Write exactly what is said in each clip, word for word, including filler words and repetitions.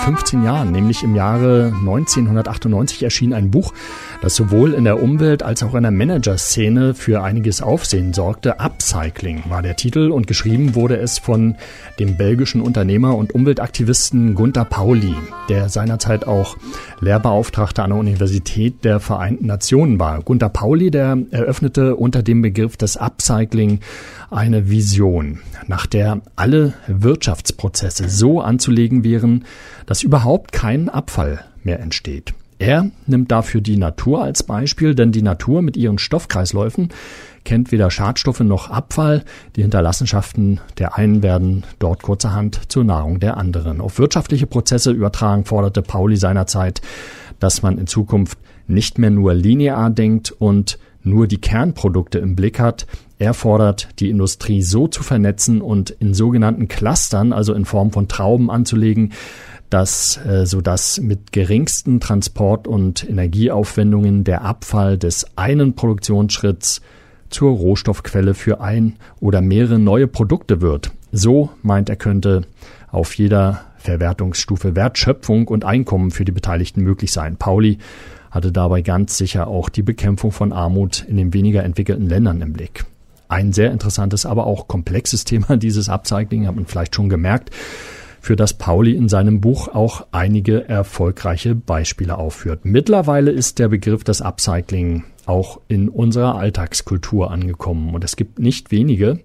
fünfzehn Jahren, nämlich im Jahre neunzehnhundertachtundneunzig erschien ein Buch, das sowohl in der Umwelt- als auch in der Managerszene für einiges Aufsehen sorgte. Upcycling war der Titel und geschrieben wurde es von dem belgischen Unternehmer und Umweltaktivisten Gunter Pauly, der seinerzeit auch Lehrbeauftragter an der Universität der Vereinten Nationen war. Gunter Pauly, der eröffnete unter dem Begriff des Upcycling eine Vision, nach der alle Wirtschaftsprozesse so anzulegen wären, dass überhaupt kein Abfall mehr entsteht. Er nimmt dafür die Natur als Beispiel, denn die Natur mit ihren Stoffkreisläufen kennt weder Schadstoffe noch Abfall. Die Hinterlassenschaften der einen werden dort kurzerhand zur Nahrung der anderen. Auf wirtschaftliche Prozesse übertragen forderte Pauly seinerzeit, dass man in Zukunft nicht mehr nur linear denkt und nur die Kernprodukte im Blick hat. Er fordert, die Industrie so zu vernetzen und in sogenannten Clustern, also in Form von Trauben anzulegen, dass, äh, sodass mit geringsten Transport- und Energieaufwendungen der Abfall des einen Produktionsschritts zur Rohstoffquelle für ein oder mehrere neue Produkte wird. So, meint er, könnte auf jeder Verwertungsstufe Wertschöpfung und Einkommen für die Beteiligten möglich sein. Pauly hatte dabei ganz sicher auch die Bekämpfung von Armut in den weniger entwickelten Ländern im Blick. Ein sehr interessantes, aber auch komplexes Thema, dieses Upcycling, hat man vielleicht schon gemerkt, für das Pauly in seinem Buch auch einige erfolgreiche Beispiele aufführt. Mittlerweile ist der Begriff des Upcycling auch in unserer Alltagskultur angekommen. Und es gibt nicht wenige,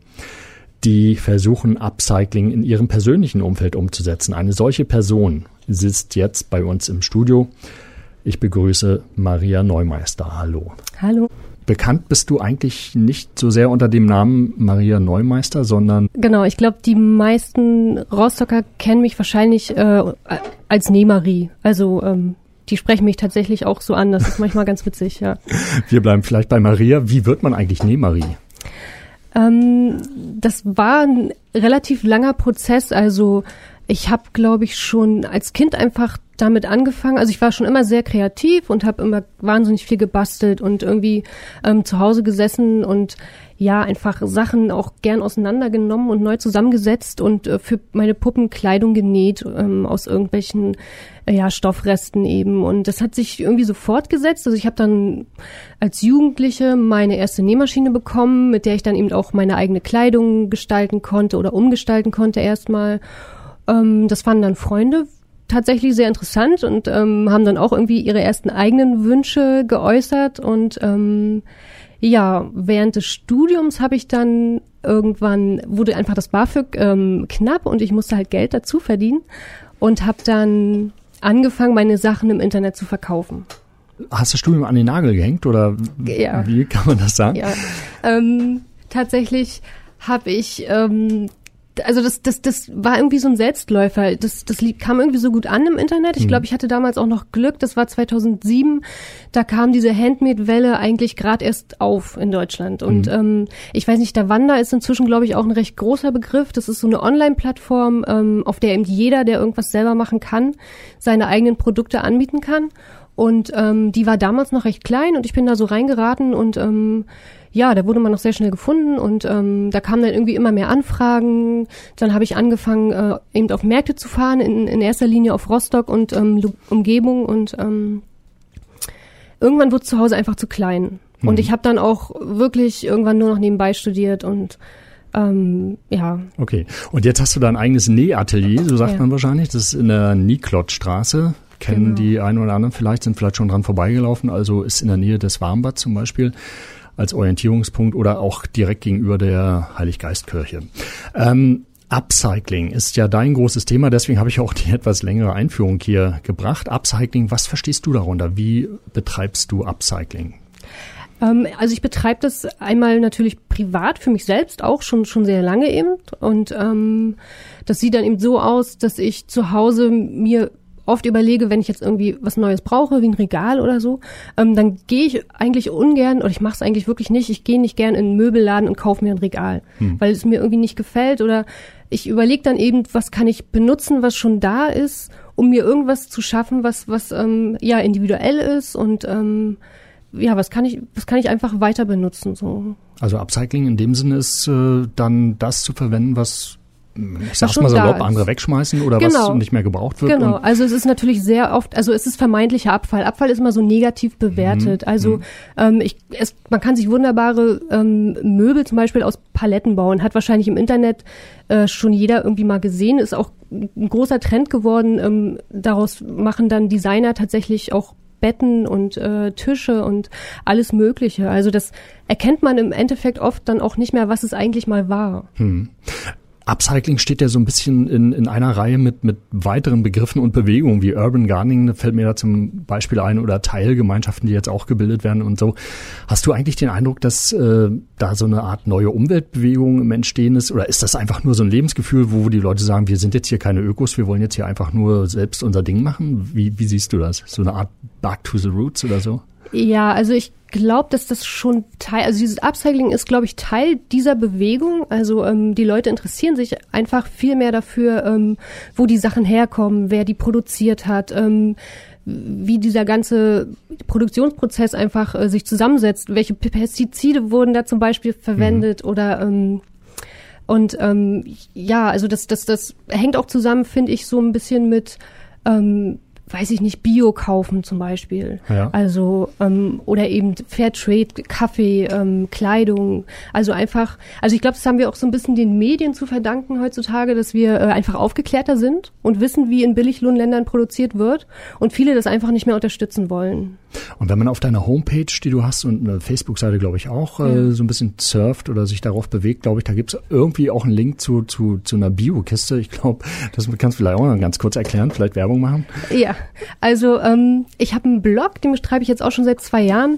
die versuchen, Upcycling in ihrem persönlichen Umfeld umzusetzen. Eine solche Person sitzt jetzt bei uns im Studio. Ich begrüße Maria Neumeister. Hallo. Hallo. Bekannt bist du eigentlich nicht so sehr unter dem Namen Maria Neumeister, sondern... Genau, ich glaube, die meisten Rostocker kennen mich wahrscheinlich äh, als Nähmarie. Also ähm, die sprechen mich tatsächlich auch so an. Das ist manchmal ganz witzig, ja. Wir bleiben vielleicht bei Maria. Wie wird man eigentlich Nähmarie? Ähm, das war ein relativ langer Prozess. Also ich habe, glaube ich, schon als Kind einfach damit angefangen. Also ich war schon immer sehr kreativ und habe immer wahnsinnig viel gebastelt und irgendwie ähm, zu Hause gesessen und ja, einfach Sachen auch gern auseinandergenommen und neu zusammengesetzt und äh, für meine Puppen Kleidung genäht ähm, aus irgendwelchen äh, ja, Stoffresten eben. Und das hat sich irgendwie so fortgesetzt. Also ich habe dann als Jugendliche meine erste Nähmaschine bekommen, mit der ich dann eben auch meine eigene Kleidung gestalten konnte oder umgestalten konnte erstmal. Ähm, das fanden dann Freunde tatsächlich sehr interessant und ähm, haben dann auch irgendwie ihre ersten eigenen Wünsche geäußert. Und ähm, ja, während des Studiums habe ich dann irgendwann, wurde einfach das BAföG ähm, knapp und ich musste halt Geld dazu verdienen und habe dann angefangen, meine Sachen im Internet zu verkaufen. Hast du das Studium an den Nagel gehängt oder ja. Wie kann man das sagen? Ja, ähm, tatsächlich habe ich... Ähm, Also das, das, das war irgendwie so ein Selbstläufer. Das, das kam irgendwie so gut an im Internet. Ich glaube, ich hatte damals auch noch Glück. Das war zweitausendsieben. Da kam diese Handmade-Welle eigentlich gerade erst auf in Deutschland. Und mhm. ähm, ich weiß nicht, der Wanda ist inzwischen, glaube ich, auch ein recht großer Begriff. Das ist so eine Online-Plattform, ähm, auf der eben jeder, der irgendwas selber machen kann, seine eigenen Produkte anbieten kann. Und ähm, die war damals noch recht klein und ich bin da so reingeraten und ähm, ja, da wurde man noch sehr schnell gefunden und ähm, da kamen dann irgendwie immer mehr Anfragen. Dann habe ich angefangen, äh, eben auf Märkte zu fahren, in, in erster Linie auf Rostock und ähm, Umgebung und ähm, irgendwann wurde zu Hause einfach zu klein. Mhm. Und ich habe dann auch wirklich irgendwann nur noch nebenbei studiert und ähm, ja. Okay, und jetzt hast du dein eigenes Nähatelier, so sagt ja. man wahrscheinlich. Das ist in der Niklotstraße. Kennen genau. die einen oder anderen vielleicht, sind vielleicht schon dran vorbeigelaufen. Also ist in der Nähe des Warmbads zum Beispiel als Orientierungspunkt oder auch direkt gegenüber der Heiliggeistkirche. Ähm, Upcycling ist ja dein großes Thema, deswegen habe ich auch die etwas längere Einführung hier gebracht. Upcycling, was verstehst du darunter? Wie betreibst du Upcycling? Ähm, also ich betreibe das einmal natürlich privat für mich selbst auch schon schon sehr lange eben und ähm, das sieht dann eben so aus, dass ich zu Hause mir oft überlege, wenn ich jetzt irgendwie was Neues brauche, wie ein Regal oder so, ähm, dann gehe ich eigentlich ungern, oder ich mache es eigentlich wirklich nicht, ich gehe nicht gern in einen Möbelladen und kaufe mir ein Regal, hm. weil es mir irgendwie nicht gefällt oder ich überlege dann eben, was kann ich benutzen, was schon da ist, um mir irgendwas zu schaffen, was was ähm, ja individuell ist und ähm, ja, was kann ich was kann ich einfach weiter benutzen so. Also Upcycling in dem Sinne ist äh, dann das zu verwenden, was ich sag's mal salopp, andere wegschmeißen oder genau. was nicht mehr gebraucht wird. Genau, also es ist natürlich sehr oft, also es ist vermeintlicher Abfall. Abfall ist immer so negativ bewertet. Mhm. Also ähm, ich, es, man kann sich wunderbare ähm, Möbel zum Beispiel aus Paletten bauen, hat wahrscheinlich im Internet äh, schon jeder irgendwie mal gesehen, ist auch ein großer Trend geworden. Ähm, daraus machen dann Designer tatsächlich auch Betten und äh, Tische und alles Mögliche. Also das erkennt man im Endeffekt oft dann auch nicht mehr, was es eigentlich mal war. Hm. Upcycling steht ja so ein bisschen in, in einer Reihe mit, mit weiteren Begriffen und Bewegungen wie Urban Gardening, fällt mir da zum Beispiel ein, oder Teilgemeinschaften, die jetzt auch gebildet werden und so. Hast du eigentlich den Eindruck, dass äh, da so eine Art neue Umweltbewegung im Entstehen ist? Oder ist das einfach nur so ein Lebensgefühl, wo die Leute sagen, wir sind jetzt hier keine Ökos, wir wollen jetzt hier einfach nur selbst unser Ding machen? Wie, wie siehst du das? So eine Art Back to the Roots oder so? Ja, also ich glaube, dass das schon Teil, also dieses Upcycling ist, glaube ich, Teil dieser Bewegung. Also ähm, die Leute interessieren sich einfach viel mehr dafür, ähm, wo die Sachen herkommen, wer die produziert hat, ähm, wie dieser ganze Produktionsprozess einfach äh, sich zusammensetzt, welche Pestizide wurden da zum Beispiel verwendet mhm. oder ähm, und ähm, ja, also das, das, das hängt auch zusammen, finde ich, so ein bisschen mit ähm, weiß ich nicht, Bio kaufen zum Beispiel. Ja. Also, ähm, oder eben Fairtrade, Kaffee, ähm, Kleidung. Also einfach, also ich glaube, das haben wir auch so ein bisschen den Medien zu verdanken heutzutage, dass wir äh, einfach aufgeklärter sind und wissen, wie in Billiglohnländern produziert wird und viele das einfach nicht mehr unterstützen wollen. Und wenn man auf deiner Homepage, die du hast, und eine Facebook-Seite, glaube ich, auch ja. äh, so ein bisschen surft oder sich darauf bewegt, glaube ich, da gibt's irgendwie auch einen Link zu, zu, zu einer Bio-Kiste. Ich glaube, das kannst du vielleicht auch noch ganz kurz erklären, vielleicht Werbung machen. Ja, also ähm, ich habe einen Blog, den betreibe ich jetzt auch schon seit zwei Jahren.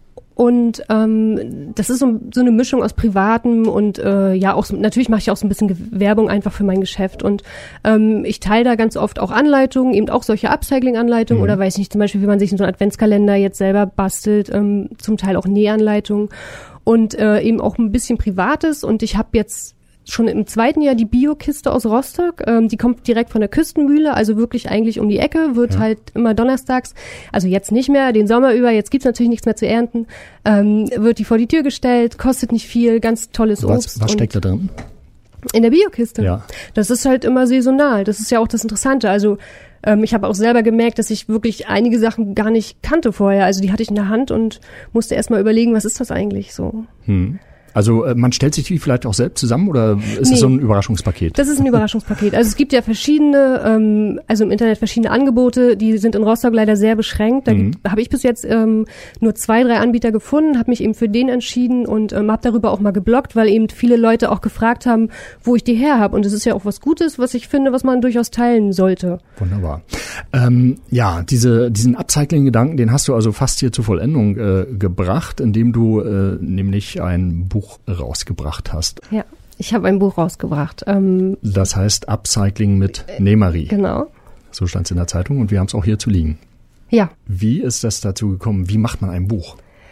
Und ähm, das ist so, so eine Mischung aus Privatem und äh, ja auch so, natürlich mache ich auch so ein bisschen Werbung einfach für mein Geschäft. Und ähm, ich teile da ganz oft auch Anleitungen, eben auch solche Upcycling-Anleitungen mhm. oder weiß nicht, zum Beispiel, wie man sich so einen Adventskalender jetzt selber bastelt, ähm, zum Teil auch Nähanleitungen und äh, eben auch ein bisschen Privates. Und ich habe jetzt schon im zweiten Jahr die Bio-Kiste aus Rostock. Ähm, die kommt direkt von der Küstenmühle, also wirklich eigentlich um die Ecke, wird ja. halt immer donnerstags, also jetzt nicht mehr, den Sommer über, jetzt gibt's natürlich nichts mehr zu ernten, ähm, wird die vor die Tür gestellt, kostet nicht viel, ganz tolles was, Obst. Was steckt da drin? In der Bio-Kiste? Ja. Das ist halt immer saisonal, das ist ja auch das Interessante. Also ähm, ich habe auch selber gemerkt, dass ich wirklich einige Sachen gar nicht kannte vorher. Also die hatte ich in der Hand und musste erst mal überlegen, was ist das eigentlich so? Hm. Also äh, man stellt sich die vielleicht auch selbst zusammen oder ist nee, das so ein Überraschungspaket? Das ist ein Überraschungspaket. Also es gibt ja verschiedene, ähm, also im Internet verschiedene Angebote, die sind in Rostock leider sehr beschränkt. Da mhm. habe ich bis jetzt ähm, nur zwei, drei Anbieter gefunden, habe mich eben für den entschieden und ähm, habe darüber auch mal gebloggt, weil eben viele Leute auch gefragt haben, wo ich die her habe. Und das ist ja auch was Gutes, was ich finde, was man durchaus teilen sollte. Wunderbar. Ähm, ja, diese, diesen Upcycling-Gedanken, den hast du also fast hier zur Vollendung äh, gebracht, indem du äh, nämlich ein Buch rausgebracht hast. Ja, ich habe ein Buch rausgebracht. Ähm, das heißt Upcycling mit Nähmarie. Genau. So stand es in der Zeitung und wir haben es auch hier zu liegen. Ja. Wie ist das dazu gekommen? Wie macht man ein Buch?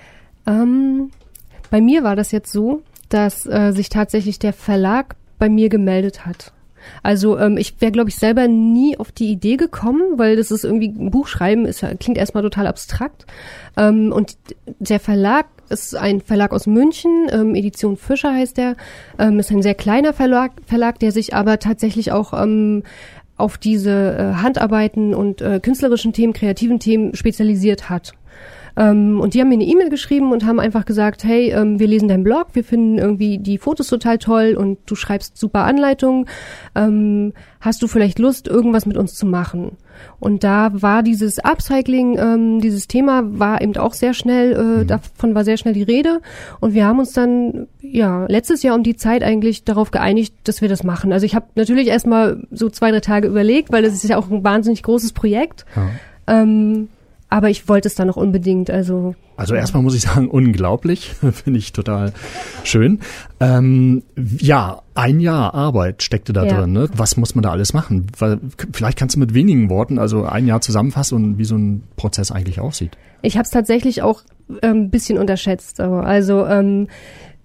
Ähm, bei mir war das jetzt so, dass äh, sich tatsächlich der Verlag bei mir gemeldet hat. Also ähm, ich wäre, glaube ich, selber nie auf die Idee gekommen, weil das ist irgendwie, ein Buch schreiben ist, klingt erstmal total abstrakt. Ähm, und der Verlag ist ein Verlag aus München, ähm, Edition Fischer heißt der, ähm, ist ein sehr kleiner Verlag, Verlag, der sich aber tatsächlich auch ähm, auf diese äh, Handarbeiten und äh, künstlerischen Themen, kreativen Themen spezialisiert hat. Ähm, und die haben mir eine E-Mail geschrieben und haben einfach gesagt, hey, ähm, wir lesen deinen Blog, wir finden irgendwie die Fotos total toll und du schreibst super Anleitungen. Ähm, hast du vielleicht Lust, irgendwas mit uns zu machen? Und da war dieses Upcycling, ähm, dieses Thema war eben auch sehr schnell, äh, mhm. davon war sehr schnell die Rede. Und wir haben uns dann, ja, letztes Jahr um die Zeit eigentlich darauf geeinigt, dass wir das machen. Also ich habe natürlich erstmal so zwei, drei Tage überlegt, weil das ist ja auch ein wahnsinnig großes Projekt. Ja. Ähm, Aber ich wollte es dann noch unbedingt, also. Also erstmal muss ich sagen, unglaublich, finde ich total schön. Ähm, ja, ein Jahr Arbeit steckte da ja. drin, ne? Was muss man da alles machen? Weil, vielleicht kannst du mit wenigen Worten, also ein Jahr zusammenfassen und wie so ein Prozess eigentlich aussieht. Ich habe es tatsächlich auch ein ähm, bisschen unterschätzt. Also ähm,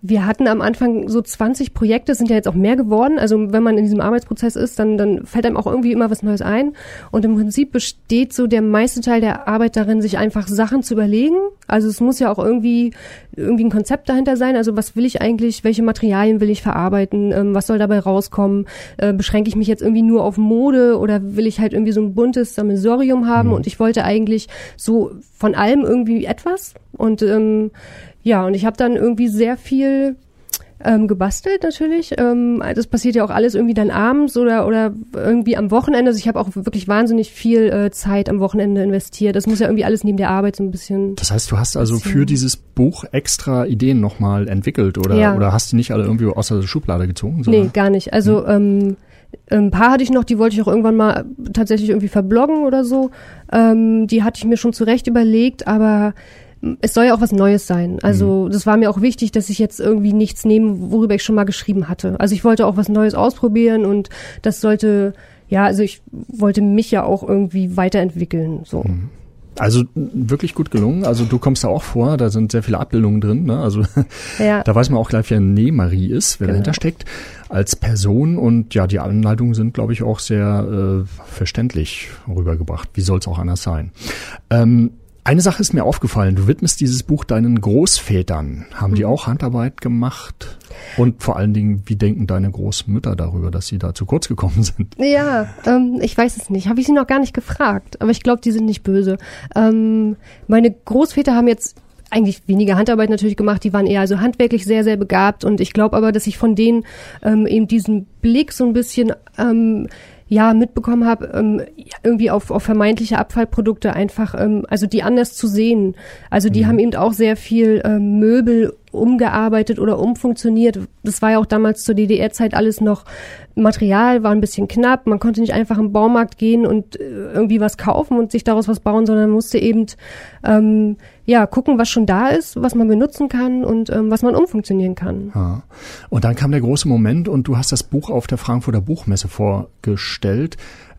wir hatten am Anfang so zwanzig Projekte, sind ja jetzt auch mehr geworden. Also wenn man in diesem Arbeitsprozess ist, dann, dann fällt einem auch irgendwie immer was Neues ein. Und im Prinzip besteht so der meiste Teil der Arbeit darin, sich einfach Sachen zu überlegen. Also es muss ja auch irgendwie, irgendwie ein Konzept dahinter sein. Also was will ich eigentlich, welche Materialien will ich verarbeiten, ähm, was soll dabei rauskommen? Äh, beschränke ich mich jetzt irgendwie nur auf Mode oder will ich halt irgendwie so ein buntes Sammelsurium haben? Mhm. Und ich wollte eigentlich so von allem irgendwie etwas. Und ähm, ja, und ich habe dann irgendwie sehr viel ähm, gebastelt natürlich. Ähm, das passiert ja auch alles irgendwie dann abends oder oder irgendwie am Wochenende. Also ich habe auch wirklich wahnsinnig viel äh, Zeit am Wochenende investiert. Das muss ja irgendwie alles neben der Arbeit so ein bisschen. Das heißt, du hast also für dieses Buch extra Ideen nochmal entwickelt oder, ja. oder hast die nicht alle irgendwie aus der Schublade gezogen? Nee, gar nicht. Also hm. ähm, ein paar hatte ich noch, die wollte ich auch irgendwann mal tatsächlich irgendwie verbloggen oder so. Ähm, die hatte ich mir schon zurecht überlegt, aber es soll ja auch was Neues sein. Also das war mir auch wichtig, dass ich jetzt irgendwie nichts nehme, worüber ich schon mal geschrieben hatte. Also ich wollte auch was Neues ausprobieren und das sollte, ja, also ich wollte mich ja auch irgendwie weiterentwickeln. So. Also wirklich gut gelungen. Also du kommst da auch vor, da sind sehr viele Abbildungen drin. Ne? Also ja. Da weiß man auch gleich, wer Nähmarie ist, wer genau. dahinter steckt als Person. Und ja, die Anleitungen sind, glaube ich, auch sehr äh, verständlich rübergebracht. Wie soll es auch anders sein? Ähm, Eine Sache ist mir aufgefallen, du widmest dieses Buch deinen Großvätern. Haben die auch Handarbeit gemacht? Und vor allen Dingen, wie denken deine Großmütter darüber, dass sie da zu kurz gekommen sind? Ja, ähm, ich weiß es nicht. Habe ich sie noch gar nicht gefragt. Aber ich glaube, die sind nicht böse. Ähm, meine Großväter haben jetzt eigentlich weniger Handarbeit natürlich gemacht, die waren eher also handwerklich sehr, sehr begabt. Und ich glaube aber, dass ich von denen ähm, eben diesen Blick so ein bisschen ähm, ja mitbekommen habe, ähm, irgendwie auf, auf vermeintliche Abfallprodukte einfach, ähm, also die anders zu sehen. Also die mhm. haben eben auch sehr viel ähm, Möbel umgearbeitet oder umfunktioniert. Das war ja auch damals zur D D R-Zeit alles noch, Material war ein bisschen knapp, man konnte nicht einfach im Baumarkt gehen und äh, irgendwie was kaufen und sich daraus was bauen, sondern musste eben ähm, ja gucken, was schon da ist, was man benutzen kann und ähm, was man umfunktionieren kann. Ja. Und dann kam der große Moment und du hast das Buch auf der Frankfurter Buchmesse vorgestellt.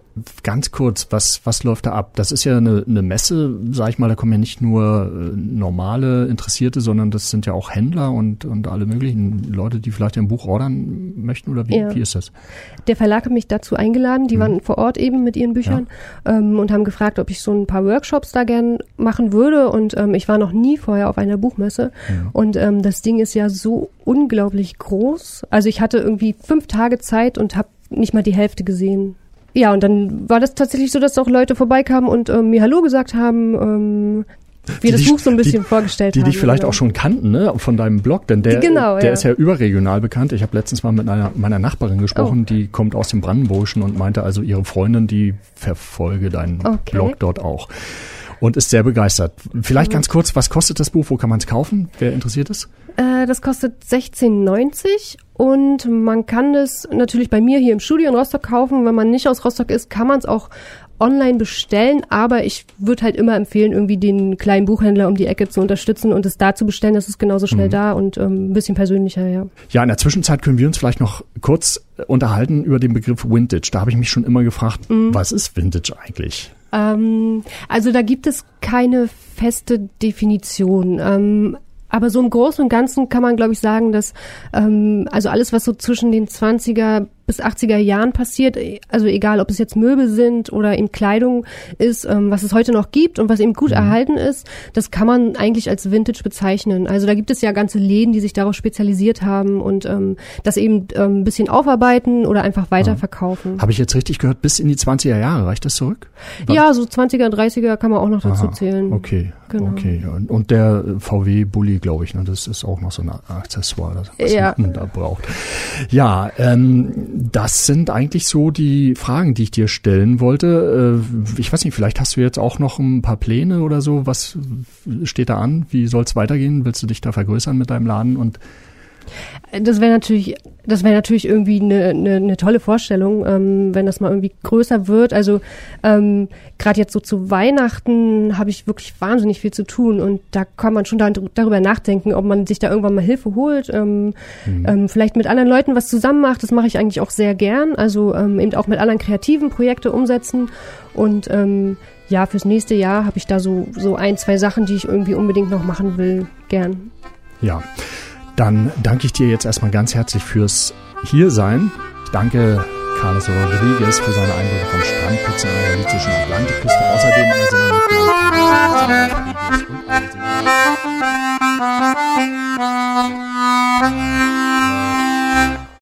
Ganz kurz, was was läuft da ab? Das ist ja eine, eine Messe, sag ich mal, da kommen ja nicht nur äh, normale Interessierte, sondern das sind ja auch Händler und und alle möglichen Leute, die vielleicht ein Buch ordern möchten, oder wie, ja. wie ist das? Der Verlag hat mich dazu eingeladen, die hm. waren vor Ort eben mit ihren Büchern ja. ähm, und haben gefragt, ob ich so ein paar Workshops da gern machen würde und ähm, ich war noch nie vorher auf einer Buchmesse ja. und ähm, das Ding ist ja so unglaublich groß. Also ich hatte irgendwie fünf Tage Zeit und habe nicht mal die Hälfte gesehen. Ja, und dann war das tatsächlich so, dass auch Leute vorbeikamen und ähm, mir Hallo gesagt haben, ähm, wir das Buch so ein bisschen die, vorgestellt die haben. Die dich vielleicht auch schon kannten, ne, von deinem Blog, denn der, genau, der ja. ist ja überregional bekannt. Ich habe letztens mal mit einer, meiner Nachbarin gesprochen, oh. die kommt aus dem Brandenburgischen und meinte also, ihre Freundin, die verfolge deinen okay. Blog dort auch und ist sehr begeistert. Vielleicht mhm. ganz kurz, was kostet das Buch, wo kann man es kaufen? Wer interessiert ist? Äh, das kostet sechzehn neunzig und man kann es natürlich bei mir hier im Studio in Rostock kaufen. Wenn man nicht aus Rostock ist, kann man es auch online bestellen, aber ich würde halt immer empfehlen, irgendwie den kleinen Buchhändler um die Ecke zu unterstützen und es da zu bestellen. Das ist genauso schnell mhm. da und ähm, ein bisschen persönlicher, ja. Ja, in der Zwischenzeit können wir uns vielleicht noch kurz unterhalten über den Begriff Vintage. Da habe ich mich schon immer gefragt, mhm. was ist Vintage eigentlich? Ähm, also da gibt es keine feste Definition. Ähm, Aber so im Großen und Ganzen kann man, glaube ich, sagen, dass ähm, also alles, was so zwischen den zwanziger bis achtziger Jahren passiert, also egal, ob es jetzt Möbel sind oder eben Kleidung ist, ähm, was es heute noch gibt und was eben gut mhm. erhalten ist, das kann man eigentlich als Vintage bezeichnen. Also da gibt es ja ganze Läden, die sich darauf spezialisiert haben und ähm, das eben ähm, ein bisschen aufarbeiten oder einfach weiterverkaufen. Habe ich jetzt richtig gehört, bis in die zwanziger Jahre, reicht das zurück? Was? Ja, so zwanziger, dreißiger kann man auch noch dazu Aha, zählen. Okay, genau. okay. Und, und der V W-Bulli, glaube ich, ne, das ist auch noch so ein Accessoire, das ja. man da braucht. Ja, ähm, das sind eigentlich so die Fragen, die ich dir stellen wollte. Ich weiß nicht, vielleicht hast du jetzt auch noch ein paar Pläne oder so. Was steht da an? Wie soll es weitergehen? Willst du dich da vergrößern mit deinem Laden? Und Das wäre natürlich, das wäre natürlich irgendwie eine, eine, eine tolle Vorstellung, ähm, wenn das mal irgendwie größer wird. Also ähm, gerade jetzt so zu Weihnachten habe ich wirklich wahnsinnig viel zu tun und da kann man schon da, darüber nachdenken, ob man sich da irgendwann mal Hilfe holt, ähm, mhm. ähm, vielleicht mit anderen Leuten was zusammen macht. Das mache ich eigentlich auch sehr gern. Also ähm, eben auch mit anderen kreativen Projekte umsetzen und ähm, ja, fürs nächste Jahr habe ich da so so ein, zwei Sachen, die ich irgendwie unbedingt noch machen will, gern. Ja. Dann danke ich dir jetzt erstmal ganz herzlich fürs Hiersein. Ich danke Carlos Rodriguez für seine Eindrücke vom Strandputzen an der galizischen Atlantikküste. Außerdem eine Sendung mit Carlos Rodriguez und